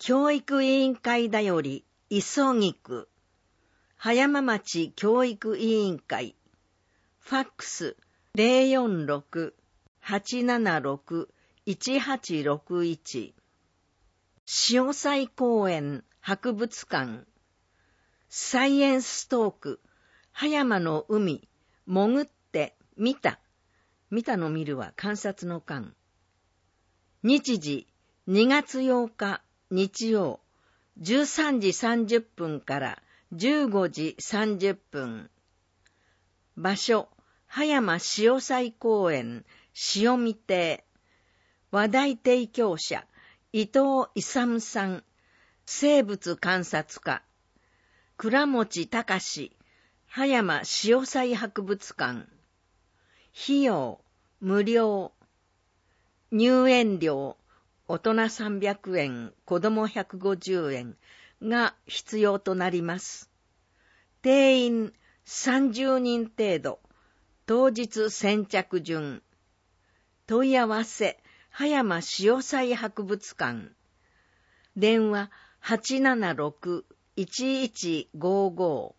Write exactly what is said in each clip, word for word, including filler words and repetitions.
教育委員会だより急ぎく、葉山町教育委員会、ファックス ゼロよんろく はちななろく いちはちろくいち、潮祭公園博物館、サイエンストーク、葉山の海、潜って見た、見たの見るは観察の観。日時にがつようか日曜、じゅうさんじさんじゅっぷんからじゅうごじさんじゅっぷん。場所、葉山潮祭公園、潮見亭。話題提供者、伊藤勇さん、生物観察家。倉持隆、葉山潮祭博物館。費用、無料。入園料、大人さんびゃくえん、子供ひゃくごじゅうえんが必要となります。定員さんじゅうにん程度、当日先着順。問い合わせ、葉山潮祭博物館。電話 はちななろく いちいちごご。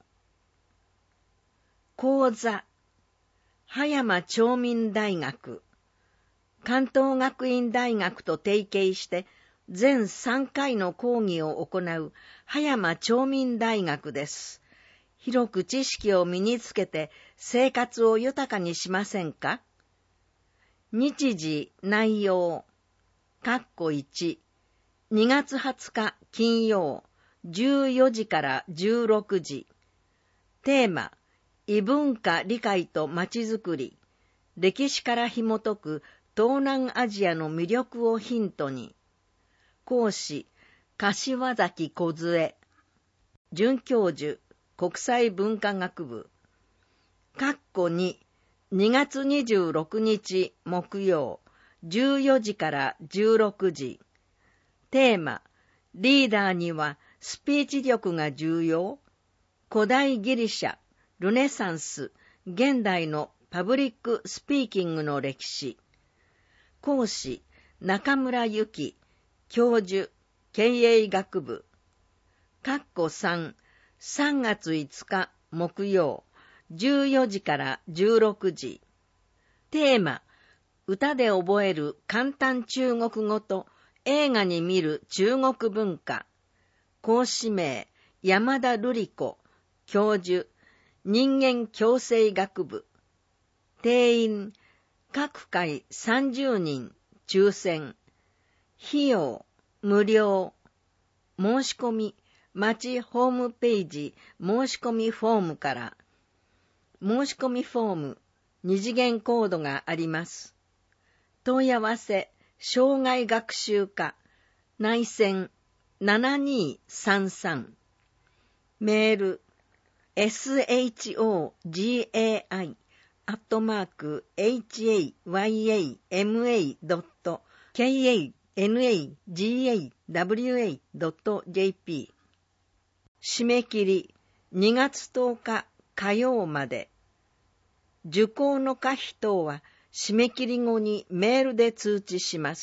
講座、葉山町民大学。関東学院大学と提携して全さんかいの講義を行う葉山町民大学です。広く知識を身につけて生活を豊かにしませんか？日時、内容、かっこいち、にがつはつか金曜、じゅうよじからじゅうろくじ。テーマ、異文化理解とまちづくり、歴史から紐解く東南アジアの魅力をヒントに。講師、柏崎梢。准教授、国際文化学部。かっこに、にがつにじゅうろくにち木曜、じゅうよじからじゅうろくじ。テーマ、リーダーにはスピーチ力が重要。古代ギリシャ、ルネサンス、現代のパブリックスピーキングの歴史。講師、中村由紀、教授、経営学部。かっこさん、さんがついつか木曜、じゅうよじからじゅうろくじ。テーマ、歌で覚える簡単中国語と映画に見る中国文化。講師名、山田瑠璃子、教授、人間共生学部。定員、各回さんじゅうにん、抽選。費用、無料。申し込み、町ホームページ申し込みフォームから。申し込みフォーム、二次元コードがあります。問い合わせ、障害学習課、内線ななにさんさん。メール、エスエイチオージエーアイ アットマーク エイチエーワイエーエムエー ドット ケーエーエヌエージーエーダブリューエー ドット ジェーピー。締め切りにがつとおか火曜まで。受講の可否等は締め切り後にメールで通知します。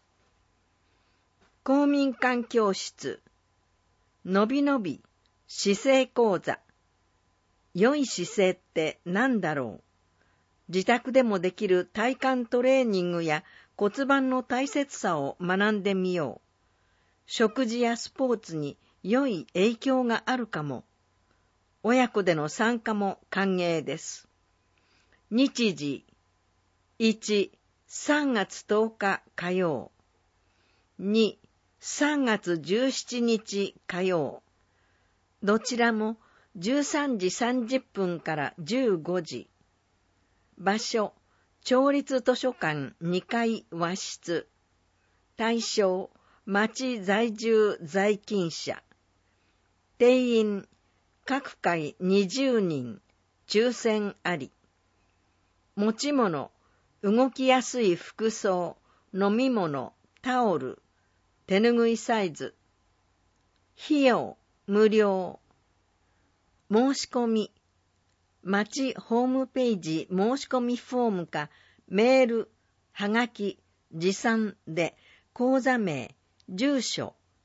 公民館教室、のびのび姿勢講座。良い姿勢って何だろう。自宅でもできる体幹トレーニングや骨盤の大切さを学んでみよう。食事やスポーツに良い影響があるかも。親子での参加も歓迎です。日時、いち、さんがつとおか火曜。に、さんがつじゅうしちにち火曜。どちらもじゅうさんじさんじゅっぷんからじゅうごじ。場所、町立図書館にかい和室。対象、町在住在勤者。定員、各回にじゅうにん、抽選あり。持ち物、動きやすい服装、飲み物、タオル、手ぬぐいサイズ。費用、無料。申し込み、町ホームページ申し込みフォームかメール、はがき、持参で講座名、住所、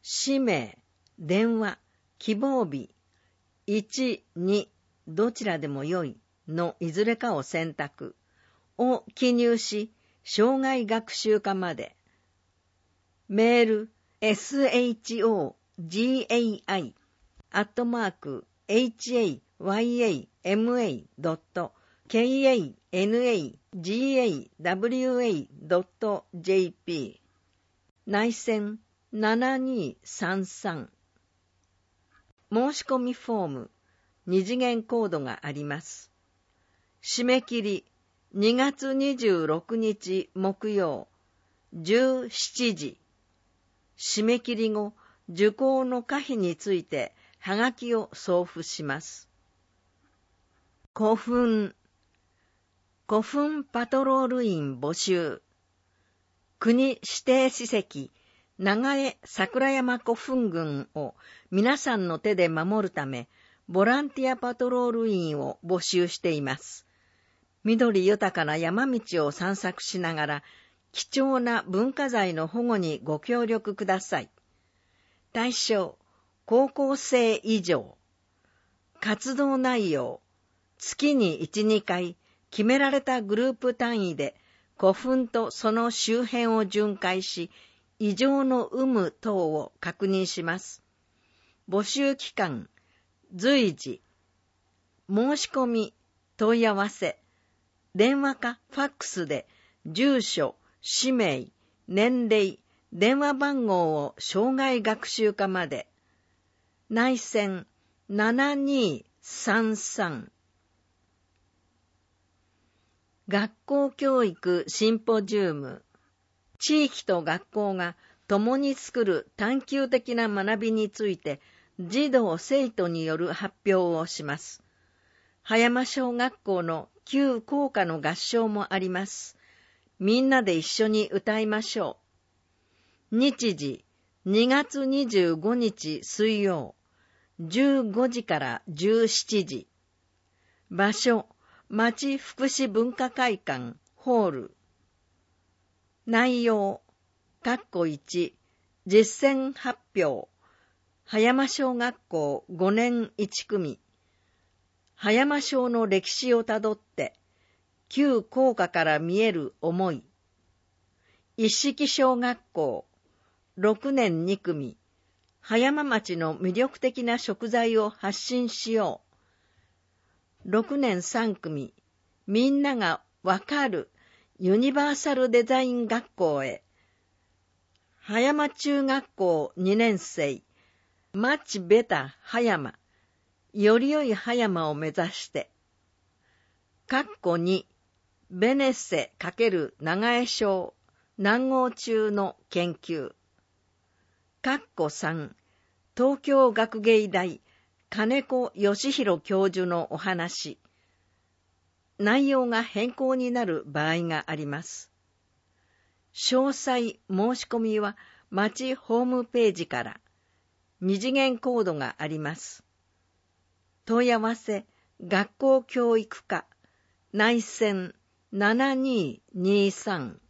氏名、電話、希望日、いち、に、どちらでもよいのいずれかを選択を記入し、生涯学習課まで。メール、エスエイチオージェイアイ アットマーク エイチエーワイエーエムエー ドット ケーエーエヌエージーエーダブリューエー ドット ジェーピー 内線ななにさんさん。申し込みフォーム、二次元コードがあります。締め切りにがつにじゅうろくにち木曜じゅうしちじ。締め切り後、受講の可否についてはがきを送付します。古墳、古墳パトロール員募集。国指定史跡、長江桜山古墳群を皆さんの手で守るため、ボランティアパトロール員を募集しています。緑豊かな山道を散策しながら、貴重な文化財の保護にご協力ください。対象、高校生以上。活動内容、月にいち、にかい、決められたグループ単位で、古墳とその周辺を巡回し、異常の有無等を確認します。募集期間、随時。申し込み、問い合わせ。電話かファックスで、住所、氏名、年齢、電話番号を生涯学習課まで。内線ななにさんさん。学校教育シンポジウム。地域と学校が共に作る探究的な学びについて児童生徒による発表をします。葉山小学校の旧校歌の合唱もあります。みんなで一緒に歌いましょう。日時、にがつにじゅうごにち水曜、じゅうごじからじゅうしちじ。場所、町福祉文化会館ホール。内容、かっこいち、実践発表。葉山小学校ごねんいちくみ。葉山小の歴史をたどって、旧校歌から見える思い。一色小学校ろくねんにくみ。葉山町の魅力的な食材を発信しよう。ろくねんさんくみ。みんながわかるユニバーサルデザイン学校へ。葉山中学校にねんせい。マッチベタ葉山。より良い葉山を目指して。かっこに。ベネッセ×長江小南郷中の研究。かっこさん。東京学芸大金子義弘教授のお話。内容が変更になる場合があります。詳細申し込みは町ホームページから二次元コードがあります。問い合わせ学校教育課内線ななににさん